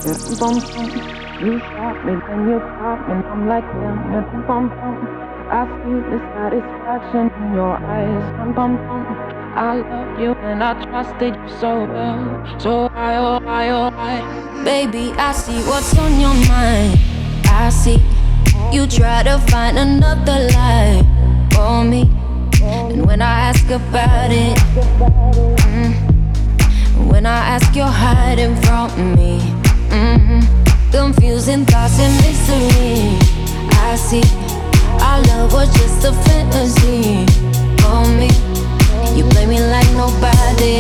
Bum bum, you shot me, then you got me, and I'm like damn. Bum bum, I see the satisfaction in your eyes. Bum bum, I loved you and I trusted you so well. So I, oh I, oh I. Baby, I see what's on your mind. I see you try to find another life for me. And when I ask about it, when I ask, you're hiding from me. Confusing thoughts and mystery. I see our love was just a fantasy for me. You play me like nobody.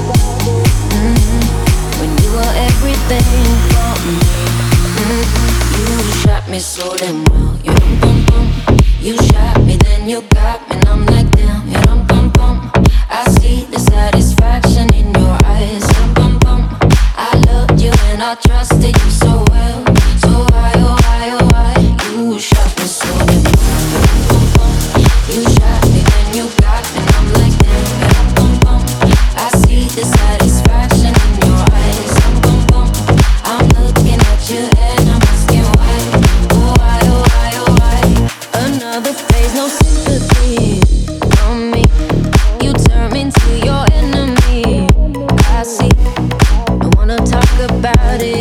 When you were everything for me. You shot me so damn well. You dum bum bum. You shot me, then you got me, and I'm like damn. You dum bum bum. I see the satisfaction in your eyes. Dum bum bum. I loved you and I trusted you so well. So why, oh why, oh why? You shot me so damn well. You dum bum bum. You shot me, then you got me, and I'm like damn. You dum bum bum. I see the satisfaction in your eyes. Dum bum bum. I'm looking at you and I'm asking why. Oh why, oh why, oh why? Another phase, no sympathy from me. You turn me into your enemy. I see. I wanna talk about it.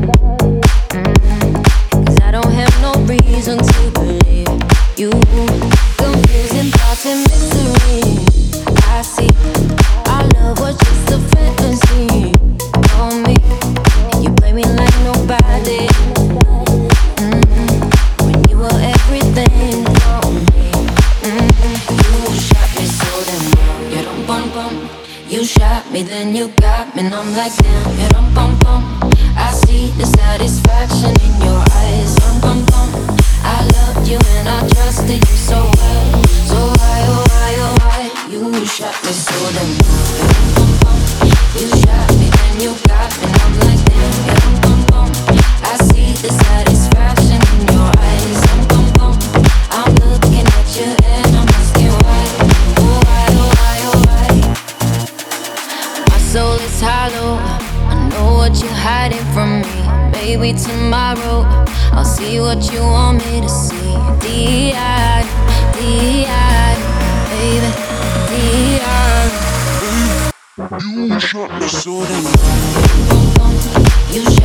'Cause I don't have no reason to believe you. Confusing thoughts and mystery. I see. Our love was just a fantasy for me. You play me like nobody. When you were everything for me. You shot me so damn well. You dum bum bum. You shot me, then you got me, and I'm like damn. You dum bum bum. I see the satisfaction in your eyes. Dum bum bum. I loved you and I trusted you so well. So why, oh why, oh why? You shot me so damn well. You dum bum bum. You shot me, then you got me, and I'm like damn. You dum bum bum. I see the satisfaction in your eyes. Dum bum bum. I'm looking at you and I'm asking why. Oh why, oh why, oh why? My soul is hollow. I know what you're hiding from me. Maybe tomorrow I'll see what you want me to see. D.I.D., D.I.D., baby, D.I.D. You shot me so damn well. You shot